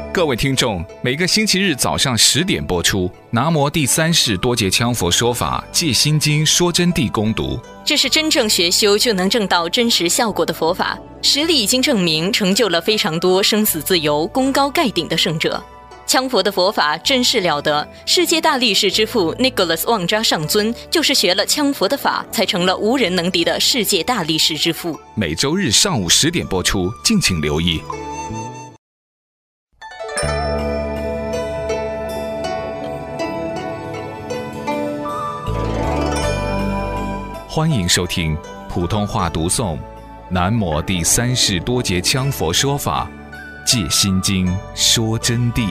各位听众，每个星期日早上10点播出，南摩第三世多杰羌佛说法戒心经说真谛攻读。 这是真正学修就能证到真实效果的佛法，实力已经证明，成就了非常多生死自由、功高盖顶的圣者。羌佛的佛法真是了得，世界大力士之父 Nicholas 旺扎上尊就是学了羌佛的法，才成了无人能敌的世界大力士之父。 每周日上午10点播出，敬请留意。欢迎收听普通话读诵南摩第三世多杰羌佛说法戒心经说真谛。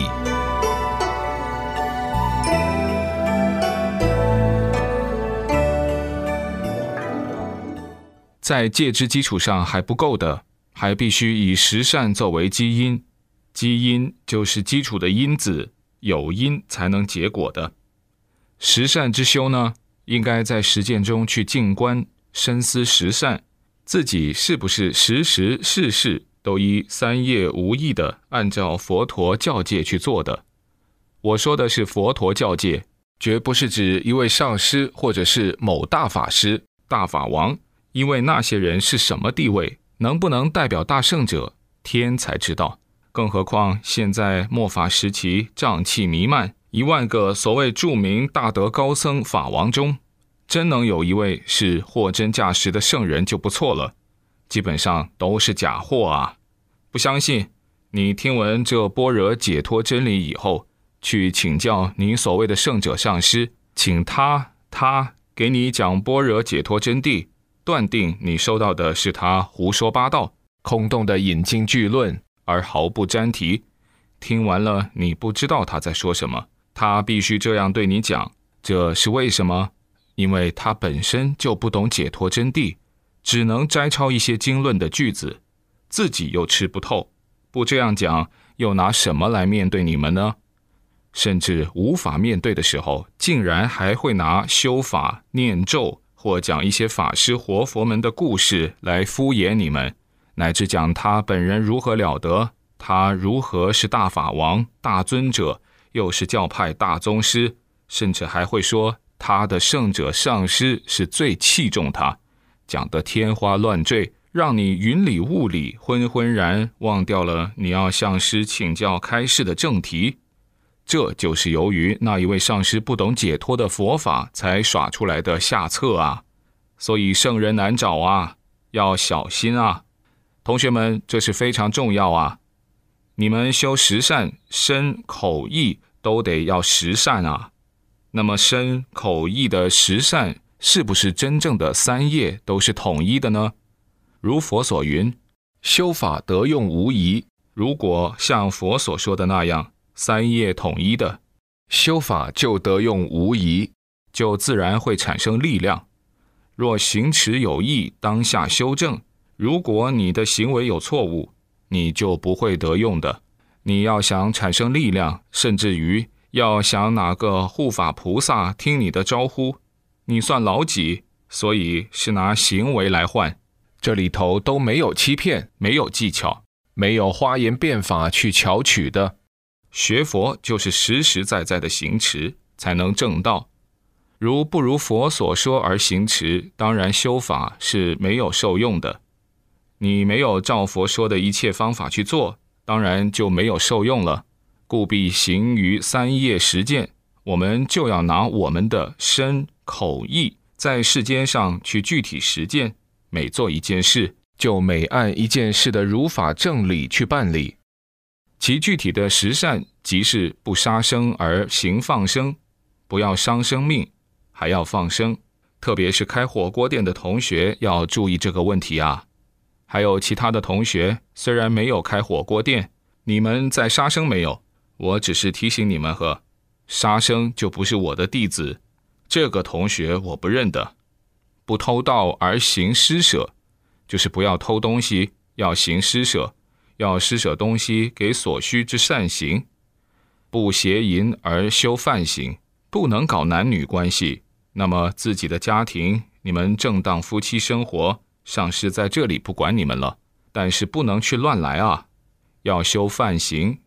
在戒之基础上还不够的，还必须以十善作为基因。基因就是基础的因子，有因才能结果的。十善之修呢，应该在实践中去静观深思十善，自己是不是时时事事都依三业无异的按照佛陀教戒去做的。我说的是佛陀教戒，绝不是指一位上师或者是某大法师、大法王，因为那些人是什么地位，能不能代表大圣者，天才知道。更何况现在末法时期瘴气弥漫，1万个所谓著名大德高僧法王中，真能有一位是货真价实的圣人就不错了，基本上都是假货啊！不相信，你听闻这般若解脱真理以后，去请教你所谓的圣者上师，请他给你讲般若解脱真谛，断定你收到的是他胡说八道、空洞的引经据论，而毫不沾题。听完了你不知道他在说什么，他必须这样对你讲，这是为什么？因为他本身就不懂解脱真谛，只能摘抄一些经论的句子，自己又吃不透，不这样讲，又拿什么来面对你们呢？甚至无法面对的时候，竟然还会拿修法、念咒或讲一些法师活佛们的故事来敷衍你们，乃至讲他本人如何了得，他如何是大法王、大尊者，又是教派大宗师，甚至还会说他的圣者上师是最器重他，讲得天花乱坠，让你云里雾里，昏昏然忘掉了你要向师请教开示的正题。这就是由于那一位上师不懂解脱的佛法才耍出来的下策啊！所以圣人难找啊，要小心啊！同学们，这是非常重要啊！你们修十善，身口意都得要十善啊！那么身口意的十善，是不是真正的三业都是统一的呢？如佛所云，修法得用无疑。如果像佛所说的那样，三业统一的，修法就得用无疑，就自然会产生力量。若行持有异，当下修正。如果你的行为有错误，你就不会得用的。你要想产生力量，甚至于要想哪个护法菩萨听你的招呼，你算老几？所以是拿行为来换。这里头都没有欺骗，没有技巧，没有花言变法去巧取的。学佛就是实实在在的行持，才能正道。如不如佛所说而行持，当然修法是没有受用的。你没有照佛说的一切方法去做，当然就没有受用了。故必行于三业实践，我们就要拿我们的身口意在世间上去具体实践，每做一件事，就每按一件事的如法正理去办理。其具体的十善，即是不杀生而行放生，不要伤生命，还要放生。特别是开火锅店的同学要注意这个问题啊。还有其他的同学，虽然没有开火锅店，你们在杀生没有？我只是提醒你们呵，杀生就不是我的弟子，这个同学我不认得。不偷盗而行施舍，就是不要偷东西，要行施舍，要施舍东西给所需之善行。不邪淫而修梵行，不能搞男女关系，那么自己的家庭，你们正当夫妻生活，上师在这里不管你们了，但是不能去乱来啊。要修梵行，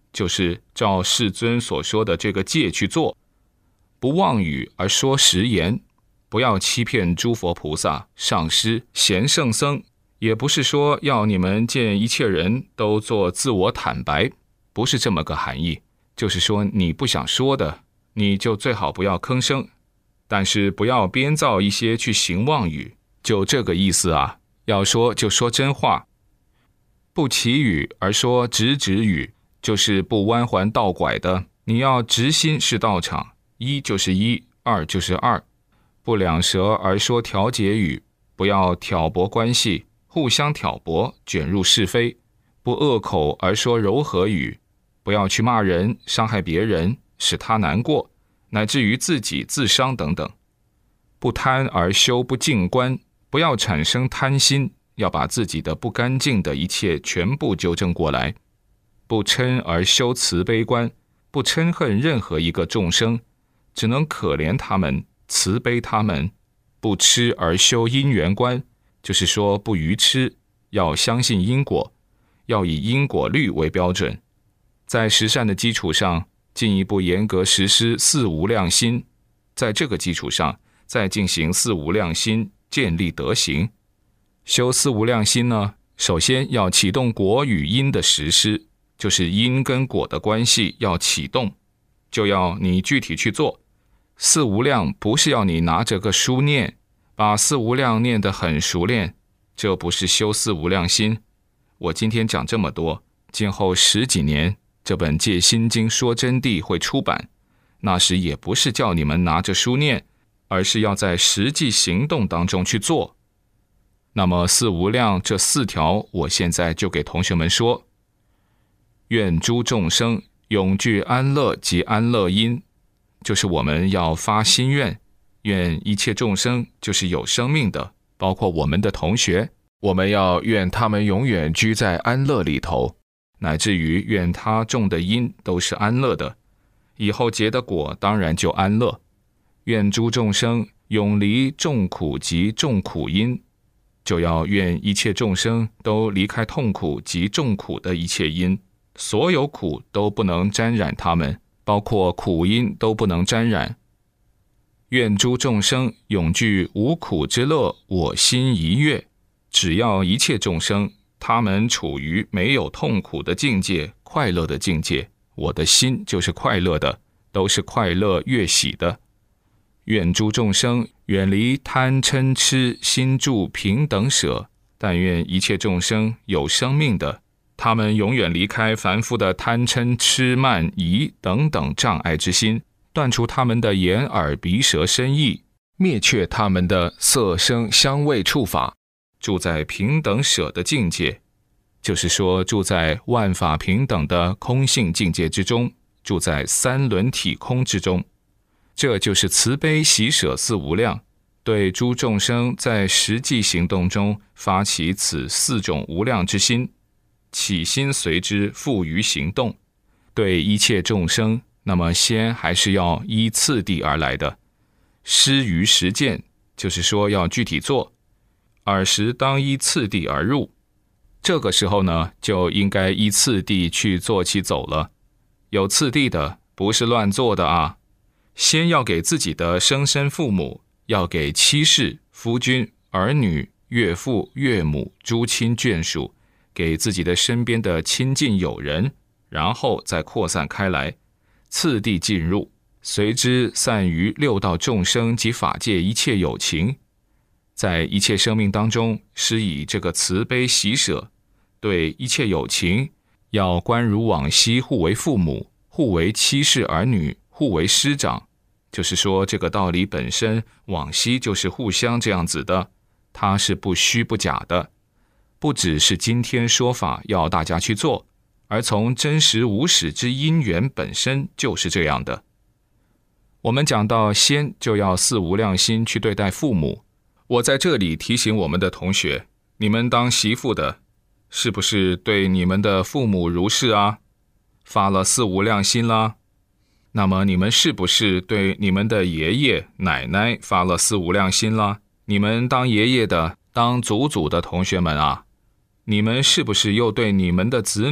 就是照世尊所说的这个戒去做，不妄语而说实言，不要欺骗诸佛菩萨、上师、贤圣僧，也不是说要你们见一切人都做自我坦白，不是这么个含义，就是说你不想说的，你就最好不要吭声，但是不要编造一些去行妄语，就这个意思啊，要说就说真话。不绮语而说直直语，就是不弯环倒拐的，你要直心是道场，一就是一，二就是二。不两舌而说调解语，不要挑拨关系，互相挑拨，卷入是非。不恶口而说柔和语，不要去骂人，伤害别人，使他难过，乃至于自己自伤等等。不贪而修不净观，不要产生贪心，要把自己的不干净的一切全部纠正过来。不嗔而修慈悲观，不嗔恨任何一个众生，只能可怜他们，慈悲他们。不痴而修因缘观，就是说不愚痴，要相信因果，要以因果律为标准，在十善的基础上进一步严格实施四无量心，在这个基础上再进行四无量心，建立德行。修四无量心呢，首先要启动果与因的实施，就是因跟果的关系要启动，就要你具体去做。四无量不是要你拿着个书念，把四无量念得很熟练，这不是修四无量心。我今天讲这么多，今后10几年这本戒心经说真谛会出版，那时也不是叫你们拿着书念，而是要在实际行动当中去做。那么四无量这4条，我现在就给同学们说。愿诸众生永具安乐及安乐因，就是我们要发心愿，愿一切众生，就是有生命的，包括我们的同学，我们要愿他们永远居在安乐里头，乃至于愿他种的因都是安乐的，以后结的果当然就安乐。愿诸众生永离众苦及众苦因，就要愿一切众生都离开痛苦及众苦的一切因，所有苦都不能沾染他们，包括苦因都不能沾染。愿诸众生永具无苦之乐，我心一悦。只要一切众生他们处于没有痛苦的境界，快乐的境界，我的心就是快乐的，都是快乐悦喜的。愿诸众生远离贪嗔痴，心住平等舍。但愿一切众生有生命的，他们永远离开凡夫的贪嗔痴慢疑等等障碍之心，断除他们的眼耳鼻舌身意，灭却他们的色声香味触法，住在平等舍的境界，就是说住在万法平等的空性境界之中，住在三轮体空之中。这就是慈悲喜舍四无量，对诸众生在实际行动中发起此4种无量之心，起心随之付于行动。对一切众生，那么先还是要依次第而来的，施于实践，就是说要具体做，尔时当依次第而入。这个时候呢，就应该依次第去做起走了，有次第的，不是乱做的啊。先要给自己的生身父母，要给妻室、夫君、儿女、岳父、岳母、诸亲眷属，给自己的身边的亲近友人，然后再扩散开来，次第进入，随之散于6道众生及法界一切有情。在一切生命当中施以这个慈悲喜舍，对一切有情要观如往昔互为父母，互为妻室儿女，互为师长。就是说这个道理本身往昔就是互相这样子的，它是不虚不假的，不只是今天说法要大家去做，而从真实无始之因缘本身就是这样的。我们讲到先就要四无量心去对待父母，我在这里提醒我们的同学，你们当媳妇的是不是对你们的父母如是啊？发了四无量心啦？那么你们是不是对你们的爷爷奶奶发了四无量心啦？你们当爷爷的当祖祖的同学们啊，你们是不是又对你们的子女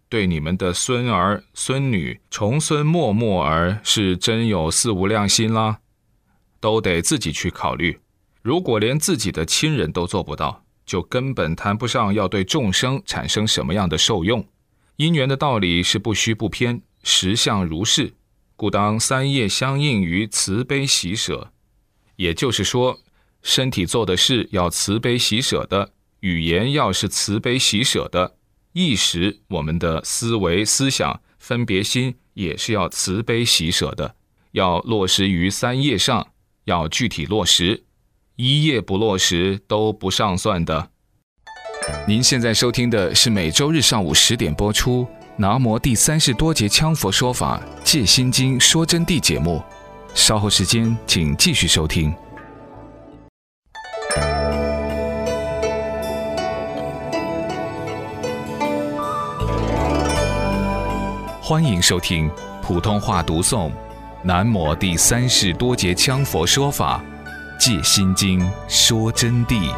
对你们的孙儿、孙女、重孙末末儿是真有四无量心啦，都得自己去考虑。如果连自己的亲人都做不到，就根本谈不上要对众生产生什么样的受用。因缘的道理是不虚不偏，实相如是，故当三业相应于慈悲喜舍。也就是说，身体做的事要慈悲喜舍的，语言要是慈悲喜舍的，意识我们的思维思想分别心也是要慈悲喜舍的，要落实于三业上，要具体落实，一业不落实都不上算的。您现在收听的是每周日上午10点播出南无第30多节羌佛说法戒心经说真谛节目，稍后时间请继续收听。欢迎收听普通话读诵南无第30多节羌佛说法戒心经说真谛。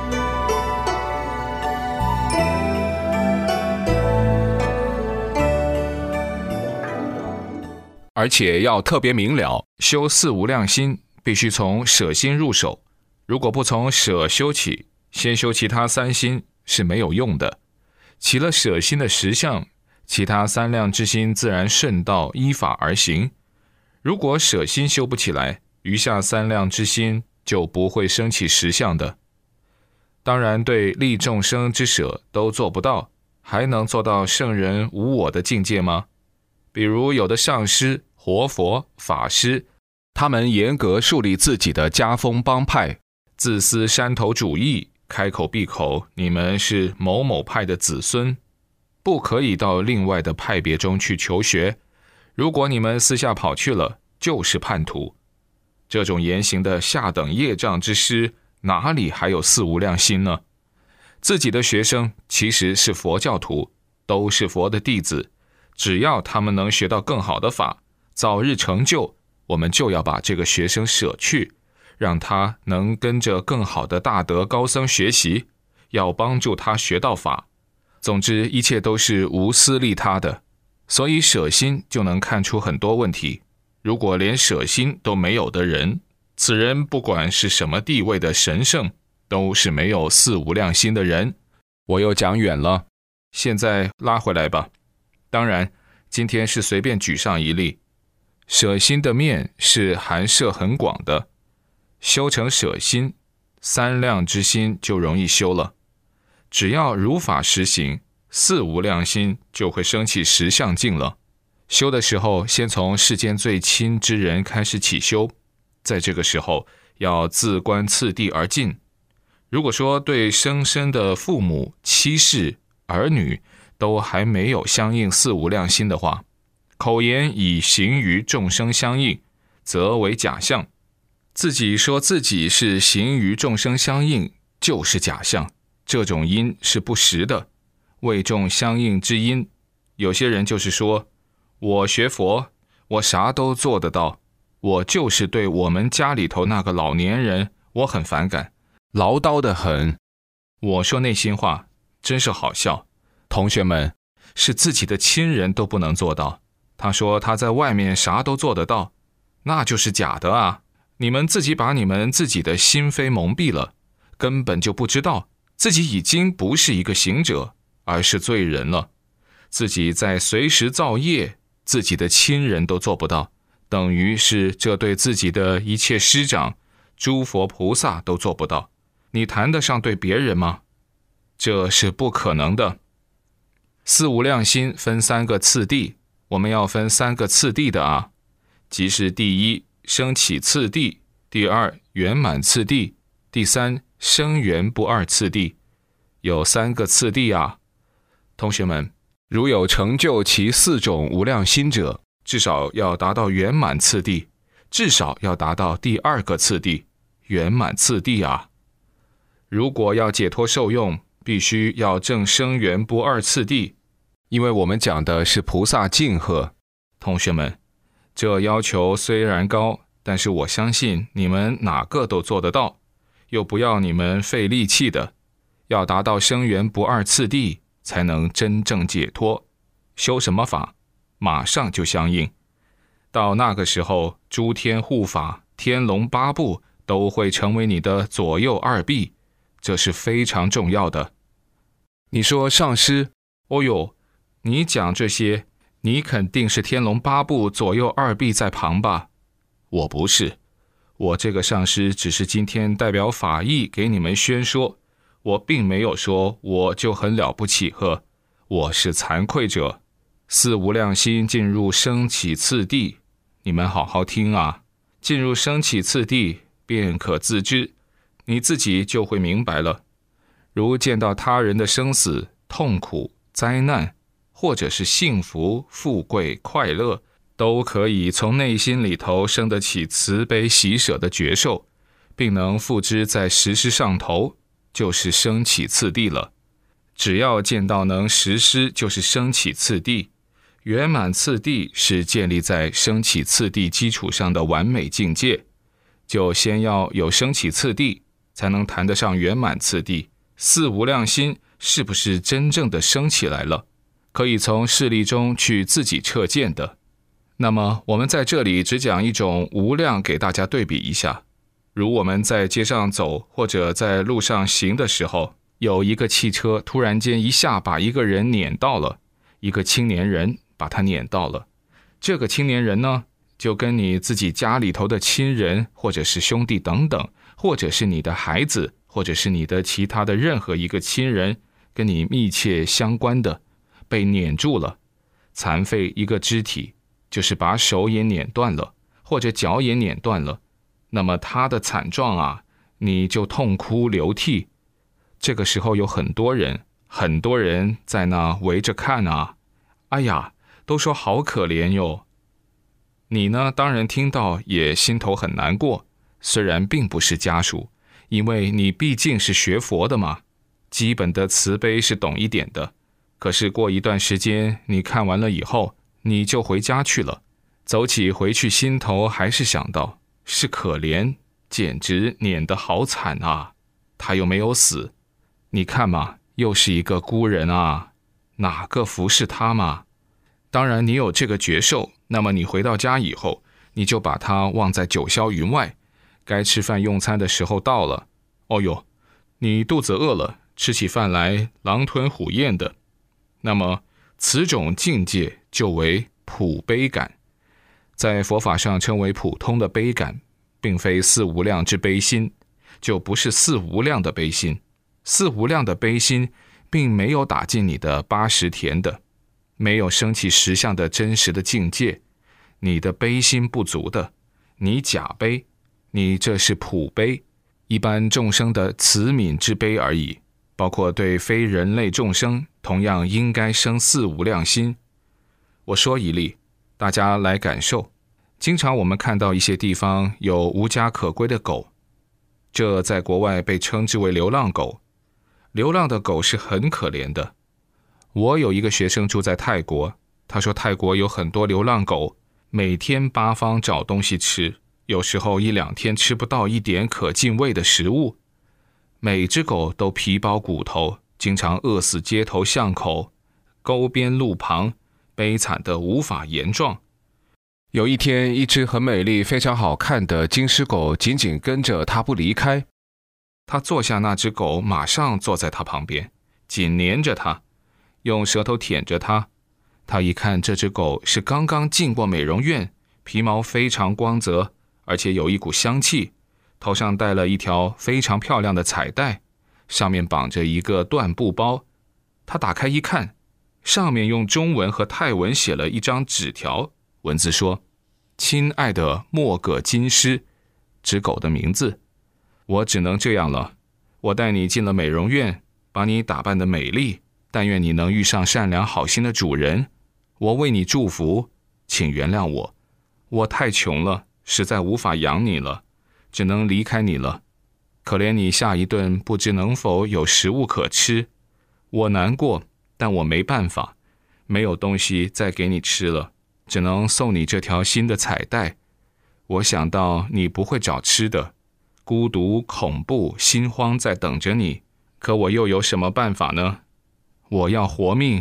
而且要特别明了，修四无量心必须从舍心入手，如果不从舍修起，先修其他三心是没有用的。起了舍心的实相，其他三量之心自然顺道依法而行。如果舍心修不起来，余下三量之心就不会升起实相的。当然对利众生之舍都做不到，还能做到圣人无我的境界吗？比如有的上师、活佛、法师，他们严格树立自己的家风帮派，自私山头主义，开口闭口你们是某某派的子孙，不可以到另外的派别中去求学，如果你们私下跑去了，就是叛徒。这种言行的下等业障之师，哪里还有四无量心呢？自己的学生其实是佛教徒，都是佛的弟子，只要他们能学到更好的法，早日成就，我们就要把这个学生舍去，让他能跟着更好的大德高僧学习，要帮助他学到法。总之一切都是无私利他的，所以舍心就能看出很多问题。如果连舍心都没有的人，此人不管是什么地位的神圣，都是没有四无量心的人。我又讲远了，现在拉回来吧。当然今天是随便举上一例，舍心的面是含摄很广的，修成舍心，三量之心就容易修了。只要如法实行，四无量心就会升起实相境了。修的时候，先从世间最亲之人开始起修，在这个时候要自观次第而进。如果说对生身的父母、妻室、儿女都还没有相应四无量心的话，口言以行于众生相应，则为假象。自己说自己是行于众生相应，就是假象。这种因是不实的，为众相应之因。有些人就是说，我学佛，我啥都做得到，我就是对我们家里头那个老年人，我很反感，唠叨得很。我说内心话，真是好笑。同学们，是自己的亲人都不能做到，他说他在外面啥都做得到，那就是假的啊！你们自己把你们自己的心扉蒙蔽了，根本就不知道自己已经不是一个行者，而是罪人了。自己在随时造业，自己的亲人都做不到，等于是这对自己的一切师长、诸佛菩萨都做不到，你谈得上对别人吗？这是不可能的。四无量心分三个次第，我们要分三个次第的啊，即是第一，升起次第；第二，圆满次第；第三，生圆不二次第。有三个次第啊。同学们，如有成就其四种无量心者，至少要达到圆满次第，至少要达到第二个次第，圆满次第啊。如果要解脱受用，必须要证生圆不二次第，因为我们讲的是菩萨净荷。同学们，这要求虽然高，但是我相信你们哪个都做得到，又不要你们费力气的，要达到生圆不二次第，才能真正解脱。 修什么法，马上就相应。到那个时候，诸天护法、天龙八部都会成为你的左右二臂，这是非常重要的。你说上师，哦哟，你讲这些，你肯定是天龙八部左右二臂在旁吧？我不是，我这个上师只是今天代表法义给你们宣说，我并没有说我就很了不起呵，我是惭愧者。四无量心进入升起次第，你们好好听啊，进入升起次第便可自知，你自己就会明白了。如见到他人的生死、痛苦、灾难，或者是幸福、富贵、快乐，都可以从内心里头生得起慈悲喜舍的觉受，并能付之在实施上头，就是升起次第了。只要见到能实施，就是升起次第。圆满次第是建立在升起次第基础上的完美境界，就先要有升起次第，才能谈得上圆满次第。四无量心是不是真正的升起来了，可以从事例中去自己测见的。那么我们在这里只讲一种无量给大家对比一下。如我们在街上走或者在路上行的时候，有一个汽车突然间一下把一个人碾到了，一个青年人把他碾到了。这个青年人呢，就跟你自己家里头的亲人或者是兄弟等等，或者是你的孩子，或者是你的其他的任何一个亲人跟你密切相关的，被碾住了，残废一个肢体，就是把手也碾断了，或者脚也碾断了，那么他的惨状啊，你就痛哭流涕。这个时候有很多人在那围着看啊，哎呀，都说好可怜哟。你呢，当然听到也心头很难过，虽然并不是家属，因为你毕竟是学佛的嘛，基本的慈悲是懂一点的。可是过一段时间，你看完了以后，你就回家去了，走起回去心头还是想到是可怜，简直碾得好惨啊，他又没有死，你看嘛，又是一个孤人啊，哪个服侍他嘛？当然你有这个觉受，那么你回到家以后，你就把它忘在九霄云外，该吃饭用餐的时候到了，哦哟，你肚子饿了，吃起饭来狼吞虎咽的，那么此种境界就为普悲感，在佛法上称为普通的悲感，并非四无量之悲心，就不是四无量的悲心。四无量的悲心并没有打进你的80田的，没有升起实相的真实的境界，你的悲心不足的，你假悲，你这是普悲，一般众生的慈悯之悲而已，包括对非人类众生同样应该生四无量心。我说一例，大家来感受。经常我们看到一些地方有无家可归的狗，这在国外被称之为流浪狗。流浪的狗是很可怜的。我有一个学生住在泰国，他说泰国有很多流浪狗，每天八方找东西吃，有时候1-2天吃不到一点可进胃的食物，每只狗都皮包骨头，经常饿死街头巷口、沟边路旁，悲惨的无法言状。有一天，一只很美丽非常好看的金丝狗紧紧跟着他不离开，他坐下，那只狗马上坐在他旁边，紧黏着他，用舌头舔着他。他一看这只狗是刚刚进过美容院，皮毛非常光泽，而且有一股香气，头上戴了一条非常漂亮的彩带，上面绑着一个缎布包。他打开一看，上面用中文和泰文写了一张纸条，文字说：亲爱的莫葛金狮，指狗的名字。我只能这样了，我带你进了美容院，把你打扮得美丽，但愿你能遇上善良好心的主人，我为你祝福，请原谅我，我太穷了，实在无法养你了，只能离开你了，可怜你下一顿不知能否有食物可吃，我难过，但我没办法，没有东西再给你吃了，只能送你这条新的彩带。我想到你不会找吃的，孤独、恐怖、心慌在等着你，可我又有什么办法呢？我要活命，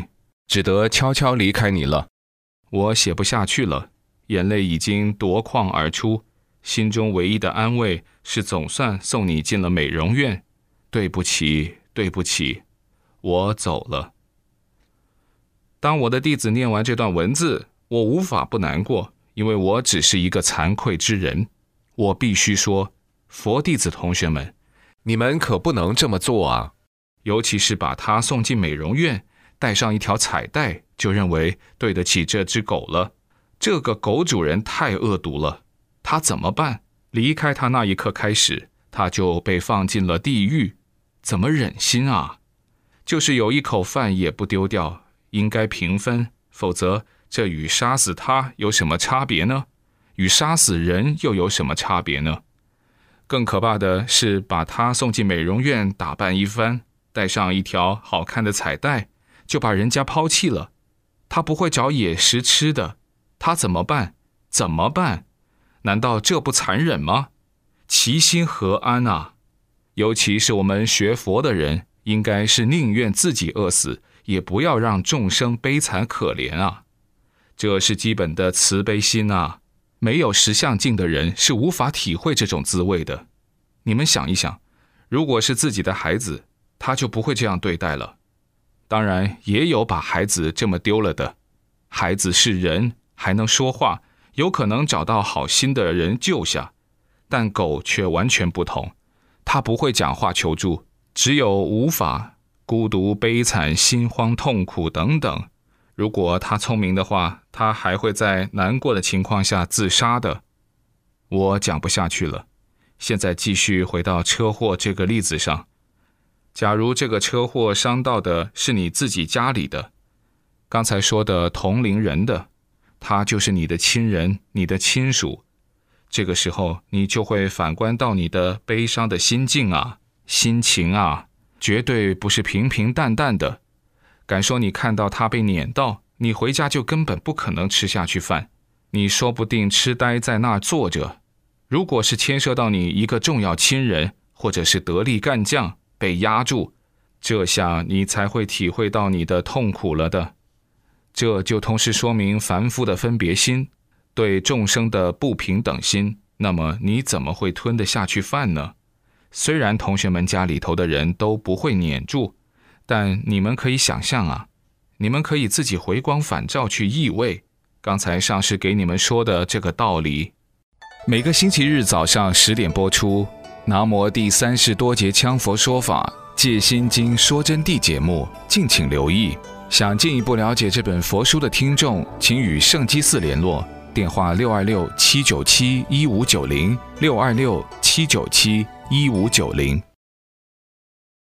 只得悄悄离开你了。 我写不下去了，眼泪已经夺眶而出，心中唯一的安慰是总算送你进了美容院。对不起，对不起，我走了。当我的弟子念完这段文字，我无法不难过，因为我只是一个惭愧之人。我必须说，佛弟子同学们， 你们可不能这么做啊！ 尤其是把他送进美容院，带上一条彩带，就认为对得起这只狗了。这个狗主人太恶毒了，他怎么办？离开他那一刻开始，他就被放进了地狱，怎么忍心啊？就是有一口饭也不丢掉，应该平分，否则这与杀死他有什么差别呢？与杀死人又有什么差别呢？更可怕的是把他送进美容院打扮一番，带上一条好看的彩带，就把人家抛弃了。他不会找野食吃的，他怎么办？怎么办？难道这不残忍吗？其心何安啊？尤其是我们学佛的人，应该是宁愿自己饿死，也不要让众生悲惨可怜啊！这是基本的慈悲心啊！没有实相境的人是无法体会这种滋味的。你们想一想，如果是自己的孩子，他就不会这样对待了。当然，也有把孩子这么丢了的。孩子是人，还能说话，有可能找到好心的人救下。但狗却完全不同，它不会讲话求助，只有无法、孤独、悲惨、心慌、痛苦等等。如果他聪明的话，他还会在难过的情况下自杀的。我讲不下去了，现在继续回到车祸这个例子上。假如这个车祸伤到的是你自己家里的，刚才说的同龄人的，他就是你的亲人，你的亲属。这个时候你就会反观到你的悲伤的心境啊，心情啊，绝对不是平平淡淡的。敢说你看到他被碾到，你回家就根本不可能吃下去饭，你说不定痴呆在那儿坐着。如果是牵涉到你一个重要亲人，或者是得力干将被压住，这下你才会体会到你的痛苦了的。这就同时说明凡夫的分别心，对众生的不平等心，那么你怎么会吞得下去饭呢？虽然同学们家里头的人都不会撵住，但你们可以想象啊，你们可以自己回光返照去意味刚才上师给你们说的这个道理。 每个星期日早上10点播出南无第三世多杰羌佛说法戒心经说真谛节目，敬请留意。想进一步了解这本佛书的听众，请与圣基寺联络，电话626-797-1590 626-797-1590。